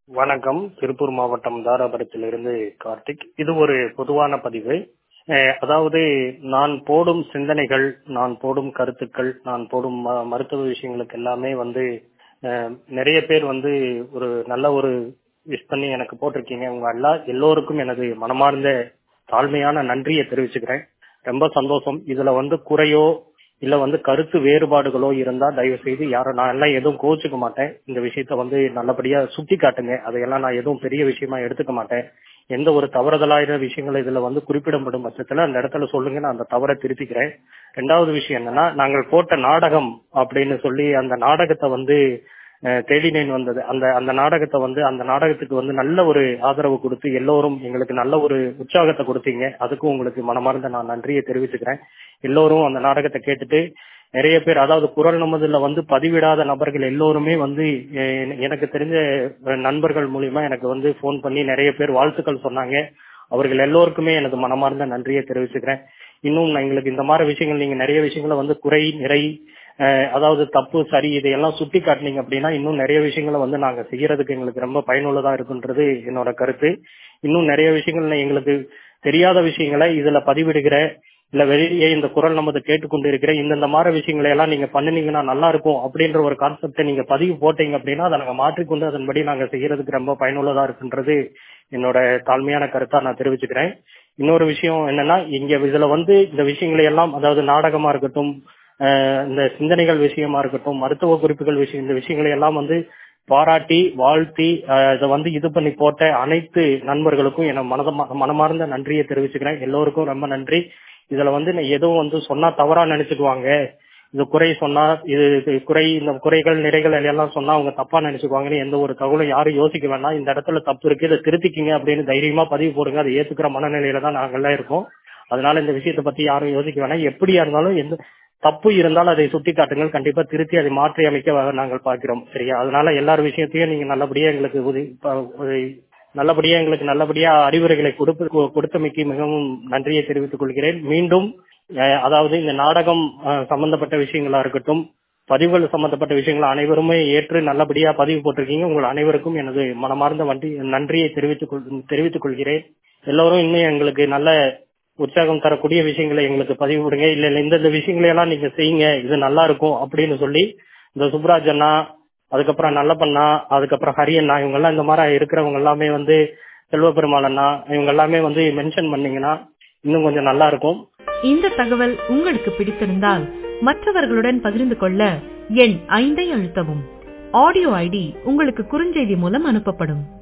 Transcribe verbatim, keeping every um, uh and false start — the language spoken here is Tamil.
வணக்கம். திருப்பூர் மாவட்டம் தாராபுரத்திலிருந்து கார்த்திக். இது ஒரு பொதுவான பதிவு. அஹ், அதாவது நான் போடும் சிந்தனைகள், நான் போடும் கருத்துக்கள், நான் போடும் ம- மருத்துவ விஷயங்களுக்கு எல்லாமே வந்து அஹ், நிறைய பேர் வந்து ஒரு நல்ல ஒரு விஷ் பண்ணி எனக்கு போட்டிருக்கீங்க. உங்க எல்லா எல்லோருக்கும் எனது மனமார்ந்த தாழ்மையான நன்றியை தெரிவிச்சுக்கிறேன். ரொம்ப சந்தோஷம். இதுல வந்து குறையோ இல்ல வந்து கருத்து வேறுபாடுகளோ இருந்தா தயவு செய்து யாரும், நான் எல்லாம் எதுவும் கோச்சுக்க மாட்டேன். இந்த விஷயத்த வந்து நல்லபடியா சுட்டி காட்டுங்க. அதையெல்லாம் நான் எதுவும் பெரிய விஷயமா எடுத்துக்க மாட்டேன். எந்த ஒரு தவறுதலாயிர விஷயங்கள் இதுல வந்து குறிப்பிடப்படும் பட்சத்துல அந்த இடத்துல சொல்லுங்க, நான் அந்த தவறை திருத்திக்கிறேன். ரெண்டாவது விஷயம் என்னன்னா, நாங்கள் போட்ட நாடகம் அப்படின்னு சொல்லி அந்த நாடகத்தை வந்து அஹ், தேடினேன் வந்தது. அந்த அந்த நாடகத்தை வந்து அந்த நாடகத்துக்கு வந்து நல்ல ஒரு ஆதரவு கொடுத்து எல்லோரும் எங்களுக்கு நல்ல ஒரு உற்சாகத்தை கொடுத்தீங்க. அதுக்கும் உங்களுக்கு மனமார்ந்த நான் நன்றியை தெரிவிச்சுக்கிறேன். எல்லோரும் அந்த நாடகத்தை கேட்டுட்டு நிறைய பேர், அதாவது குரல் நமதுல வந்து பதிவிடாத நபர்கள் எல்லோருமே வந்து எ- எனக்கு தெரிஞ்ச அஹ், நண்பர்கள் மூலியமா எனக்கு வந்து போன் பண்ணி நிறைய பேர் வாழ்த்துக்கள் சொன்னாங்க. அவர்கள் எல்லோருக்குமே எனது மனமார்ந்த நன்றியை தெரிவிச்சுக்கிறேன். இன்னும் நான் எங்களுக்கு இந்த மாதிரி விஷயங்கள், நீங்க நிறைய விஷயங்களை வந்து குறை நிறை அஹ், அதாவது தப்பு சரி இதையெல்லாம் சுட்டி காட்டினீங்க அப்படின்னா இன்னும் நிறைய விஷயங்களை வந்து நாங்க செய்யறதுக்கு எங்களுக்கு ரொம்ப பயனுள்ளதா இருக்குன்றது என்னோட கருத்து. இன்னும் நிறைய விஷயங்கள் எங்களுக்கு தெரியாத விஷயங்களை இதுல பதிவிடுகிற, இல்ல வெளியே இந்த குரல் நமது கேட்டுக்கொண்டு இருக்கிற இந்தந்த மாதிரி விஷயங்களை எல்லாம் நீங்க பண்ணுனீங்கன்னா நல்லா இருக்கும் அப்படின்ற ஒரு கான்செப்டை நீங்க பதிவு போட்டீங்க அப்படின்னா அதை நாங்க மாற்றிக்கொண்டு அதன்படி நாங்க செய்யறதுக்கு ரொம்ப பயனுள்ளதா இருக்குன்றது என்னோட தாழ்மையான கருத்தா நான் தெரிவிச்சுக்கிறேன். இன்னொரு விஷயம் என்னன்னா, இங்க இதுல வந்து இந்த விஷயங்களை எல்லாம், அதாவது நாடகமா இருக்கட்டும், அஹ் இந்த சிந்தனைகள் விஷயமா இருக்கட்டும், மருத்துவ குறிப்புகள் விஷயம், இந்த விஷயங்களை எல்லாம் வந்து பாராட்டி வாழ்த்தி அஹ் இதை வந்து இது பண்ணி போட்ட அனைத்து நண்பர்களுக்கும் என மனத மனமார்ந்த நன்றியை தெரிவிச்சுக்கிறேன். எல்லோருக்கும் ரொம்ப நன்றி. இதுல வந்து நான் எதுவும் வந்து சொன்னா தவறா நினைச்சுக்குவாங்க, இது குறை சொன்னா இது இது குறை, இந்த குறைகள் நிறைகள் எல்லாம் சொன்னா அவங்க தப்பா நினைச்சுக்குவாங்கன்னு எந்த ஒரு தகவலும் யாரும் யோசிக்க வேண்டாம். இந்த இடத்துல தப்பு இருக்கு, இதை திருத்திக்கிங்க அப்படின்னு தைரியமா பதிவு போடுங்க. அதை ஏத்துக்கிற மனநிலையில தான் நாங்கெல்லாம் இருக்கோம். அதனால இந்த விஷயத்தை பத்தி யாரும் யோசிக்க வேணாம். எப்படியா இருந்தாலும் எந்த தப்பு இருந்தாலும் அதை சுட்டி காட்டுங்கள். கண்டிப்பா திருத்தி அதை மாற்றி அமைக்க வ- நாங்கள் பார்க்கிறோம். சரியா? அதனால எல்லார் விஷயத்தையும் நீங்க நல்லபடியா எங்களுக்கு உதவி ப- உதவி- நல்லபடியா எங்களுக்கு நல்லபடியா அறிவுரைகளை கொடுப்பு கொ- கொடுத்தமைக்கு மிகவும் நன்றியை தெரிவித்துக் கொள்கிறேன். மீண்டும் அஹ், அதாவது இந்த நாடகம் அஹ், சம்பந்தப்பட்ட விஷயங்களா இருக்கட்டும், பதிவுகள் சம்பந்தப்பட்ட விஷயங்கள் அனைவருமே ஏற்று நல்லபடியா பதிவு போட்டிருக்கீங்க. உங்கள் அனைவருக்கும் எனது மனமார்ந்த வண்டி நன்றியை தெரிவித்துக் கொள் தெரிவித்துக் கொள்கிறேன். எல்லோரும் இன்னும் எங்களுக்கு நல்ல உற்சாகம் தரக்கூடிய விஷயங்களை எங்களுக்கு பதிவு விடுங்க. இல்ல இல்ல இந்த விஷயங்களை எல்லாம் நீங்க செய்யுங்க, இது நல்லா இருக்கும் அப்படின்னு சொல்லி இந்த சுப்ராஜ் அண்ணா, அதுக்கப்புறம் நல்லப்பண்ணா, அதுக்கப்புறம் ஹரி அண்ணா, இவங்க எல்லாம் இந்த மாதிரி இருக்கிறவங்க எல்லாமே வந்து செல்வ பெருமாள் அண்ணா, இவங்க எல்லாமே வந்து மென்ஷன் பண்ணீங்கன்னா இன்னும் கொஞ்சம் நல்லா இருக்கும். இந்த தகவல் உங்களுக்கு பிடித்திருந்தால் மற்றவர்களுடன் பகிர்ந்து கொள்ள எண் ஐந்தை அழுத்தவும். ஆடியோ ஐடி உங்களுக்கு குறுஞ்செய்தி மூலம் அனுப்பப்படும்.